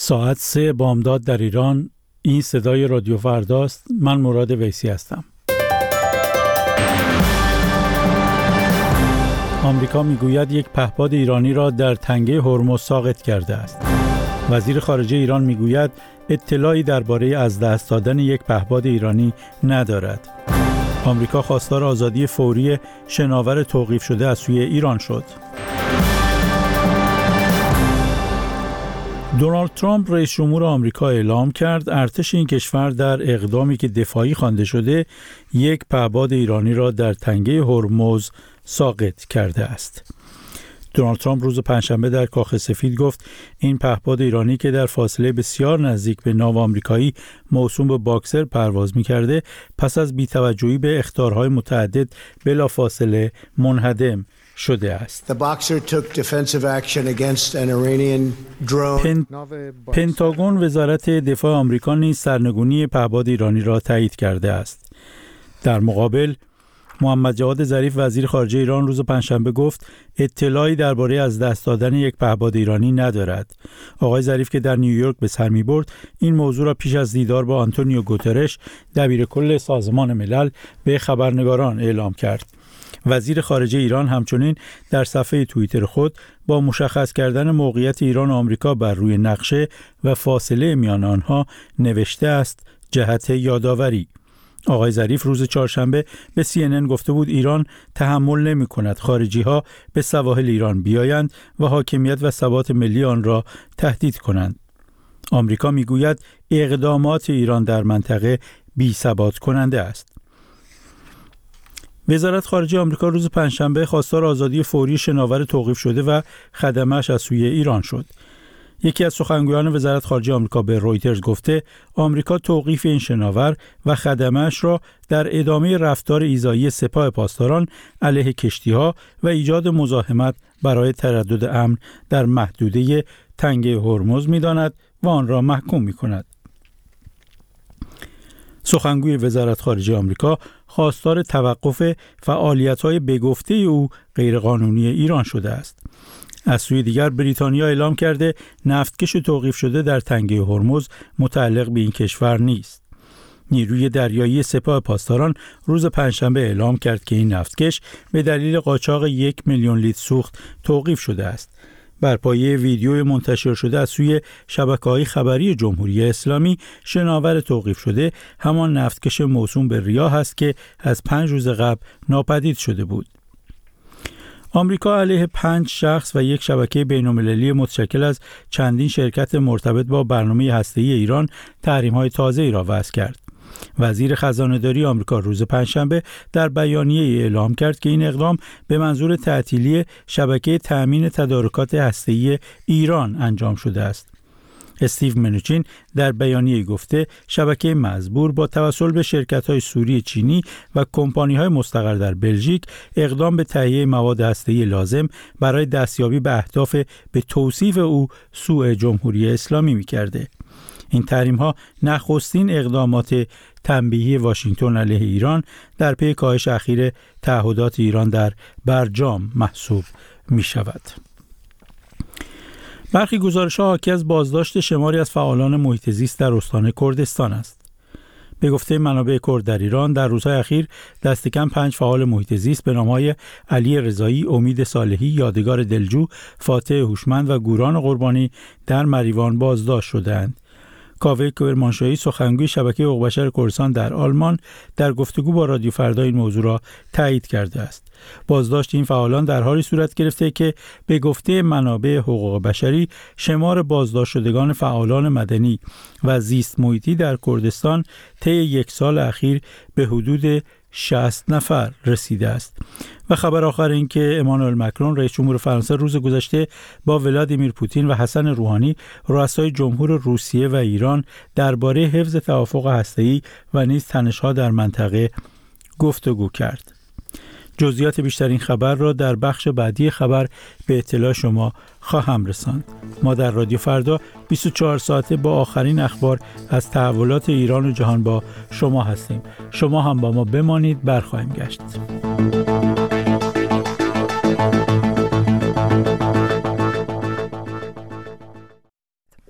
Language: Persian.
ساعت 3 بامداد در ایران. این صدای رادیو فرداست. من مراد ویسی هستم. آمریکا میگوید یک پهپاد ایرانی را در تنگه هرمز ساقط کرده است. وزیر خارجه ایران میگوید اطلاعی درباره از دست دادن یک پهپاد ایرانی ندارد. آمریکا خواستار آزادی فوری شناور توقیف شده از سوی ایران شد. دونالد ترامپ رئیس جمهور آمریکا اعلام کرد ارتش این کشور در اقدامی که دفاعی خوانده شده یک پهپاد ایرانی را در تنگه هرمز ساقط کرده است. دونالد ترامپ روز پنجشنبه در کاخ سفید گفت این پهپاد ایرانی که در فاصله بسیار نزدیک به ناو آمریکایی موسوم به باکسر پرواز می‌کرده پس از بی‌توجهی به اخطارهای متعدد بلافاصله منهدم شده است. پنتاگون وزارت دفاع آمریکا نیز سرنگونی پهپاد ایرانی را تایید کرده است. در مقابل محمد جواد ظریف وزیر خارجه ایران روز پنجشنبه گفت اطلاعی درباره از دست دادن یک پهپاد ایرانی ندارد. آقای ظریف که در نیویورک به سر می‌برد این موضوع را پیش از دیدار با آنتونیو گوترش دبیرکل سازمان ملل به خبرنگاران اعلام کرد. وزیر خارجه ایران همچنین در صفحه توییتر خود با مشخص کردن موقعیت ایران و آمریکا بر روی نقشه و فاصله میان آنها نوشته است جهت یادآوری. آقای ظریف روز چهارشنبه به CNN گفته بود ایران تحمل نمی‌کند خارجی‌ها به سواحل ایران بیایند و حاکمیت و ثبات ملی آن را تهدید کنند. آمریکا میگوید اقدامات ایران در منطقه بی‌ثبات کننده است. وزارت خارجه آمریکا روز پنجشنبه خواستار آزادی فوری شناور توقیف شده و خدمه‌اش از سوی ایران شد. یکی از سخنگویان وزارت خارجه آمریکا به رویترز گفته آمریکا توقیف این شناور و خدمه‌اش را در ادامه رفتار ایذایی سپاه پاسداران علیه کشتی‌ها و ایجاد مزاحمت برای تردد امن در محدوده تنگه هرمز می‌داند و آن را محکوم می‌کند. سخنگوی وزارت خارجه آمریکا خواستار توقف فعالیت‌های بگفته او غیرقانونی ایران شده است. از سوی دیگر بریتانیا اعلام کرده نفتکش توقیف شده در تنگه هرمز متعلق به این کشور نیست. نیروی دریایی سپاه پاسداران روز پنجشنبه اعلام کرد که این نفتکش به دلیل قاچاق 1 میلیون لیتر سوخت توقیف شده است. بر پایه ویدیوی منتشر شده از سوی شبکه‌های خبری جمهوری اسلامی شناور توقیف شده همان نفتکش موسوم به ریاه است که از 5 روز قبل ناپدید شده بود. آمریکا علیه 5 شخص و یک شبکه بین‌المللی متشکل از چندین شرکت مرتبط با برنامه هسته‌ای ایران تحریم‌های تازه‌ای را وضع کرد. وزیر خزانه‌داری آمریکا روز پنجشنبه در بیانیه‌ای اعلام کرد که این اقدام به منظور تعطیلی شبکه تأمین تدارکات هسته‌ای ایران انجام شده است. استیو منوچین در بیانیه‌ای گفته شبکه مزبور با توسل به شرکت‌های سوری چینی و کمپانی‌های مستقر در بلژیک اقدام به تهیه مواد هسته‌ای لازم برای دستیابی به اهداف به توصیف او سوء جمهوری اسلامی می‌کرده. این تحریم‌ها نخستین اقدامات تنبیهی واشنگتن علیه ایران در پی کاهش اخیر تعهدات ایران در برجام محسوب می‌شود. برخی گزارش‌ها حاکی از بازداشت شماری از فعالان محیط زیست در استان کردستان است. به گفته منابع کرد در ایران در روزهای اخیر دست کم 5 فعال محیط زیست به نام‌های علی رضایی، امید صالحی، یادگار دلجو، فاتح هوشمند و گوران قربانی در مریوان بازداشت شدند. کاوه کرمانشاهی سخنگوی شبکه حقوق بشر کردستان در آلمان در گفتگو با رادیو فردا این موضوع را تایید کرده است. بازداشت این فعالان در حالی صورت گرفته که به گفته منابع حقوق بشری شمار بازداشت شدگان فعالان مدنی و زیست محیطی در کردستان طی 1 سال اخیر به حدود 60 نفر رسیده است. و خبر آخر این که امانوئل مکرون رئیس جمهور فرانسه روز گذشته با ولادیمیر پوتین و حسن روحانی رؤسای جمهور روسیه و ایران درباره حفظ توافق هسته‌ای و نیز تنش‌ها در منطقه گفتگو کرد. جزئیات بیشتر این خبر را در بخش بعدی خبر به اطلاع شما خواهم رساند. ما در رادیو فردا 24 ساعته با آخرین اخبار از تحولات ایران و جهان با شما هستیم. شما هم با ما بمانید، برخواهیم گشت.